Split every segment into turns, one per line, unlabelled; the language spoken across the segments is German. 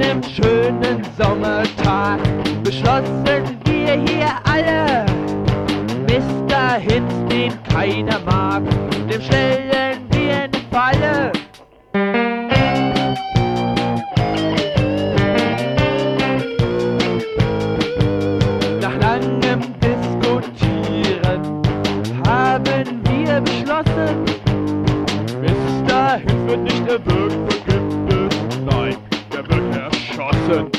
einem schönen Sommertag beschlossen wir hier alle, Mr. Hinz, den keiner mag, dem stellen wir eine Falle. Nach langem Diskutieren haben wir beschlossen, Mr. Hinz wird nicht erwürgt, vergiftet, nein, der wird erschossen.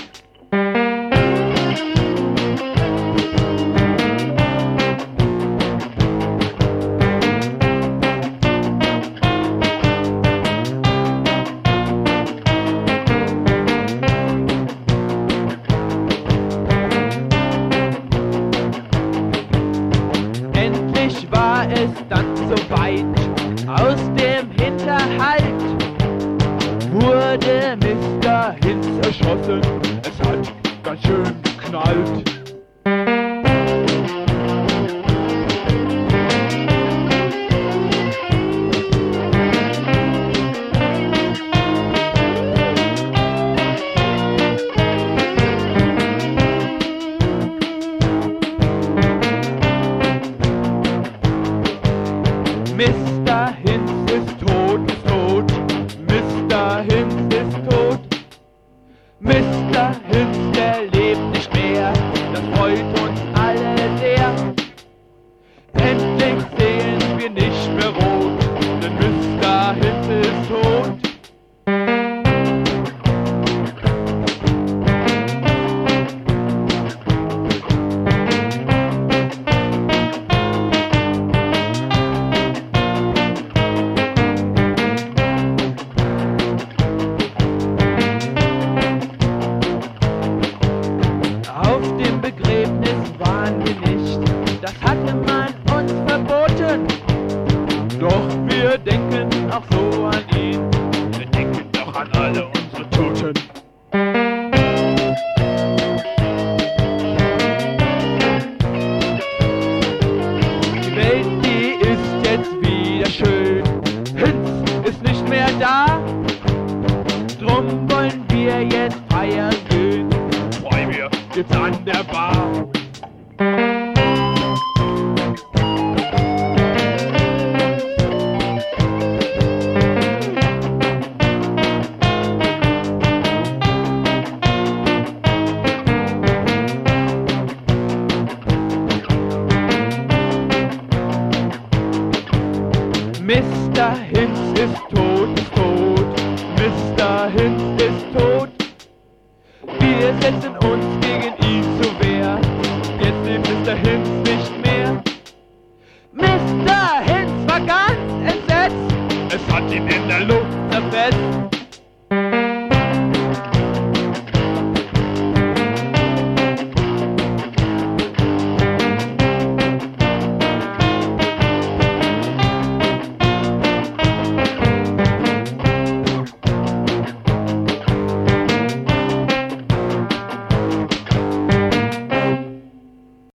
Endlich war es dann soweit, aus dem Hinterhalt wurde Mr. Hinz erschossen, es hat ganz schön geknallt. Mr. Hinz ist tot, Mr. Hinz ist tot. Mr. Hinz, der lebt nicht mehr, das freut uns alle sehr. Endlich sehen wir nicht mehr rot, denn Mr. Hinz ist tot. Auf dem Begräbnis waren wir nicht, das hatte man uns verboten. Doch wir denken auch so an ihn, wir denken doch an alle unsere Toten. Die Welt, die ist jetzt wieder schön, Hinz ist nicht mehr da. Drum wollen wir jetzt feiern gehen, gibt's an der Bar. Mr. Hinz ist tot, Mr. Hinz ist tot. Wir setzen uns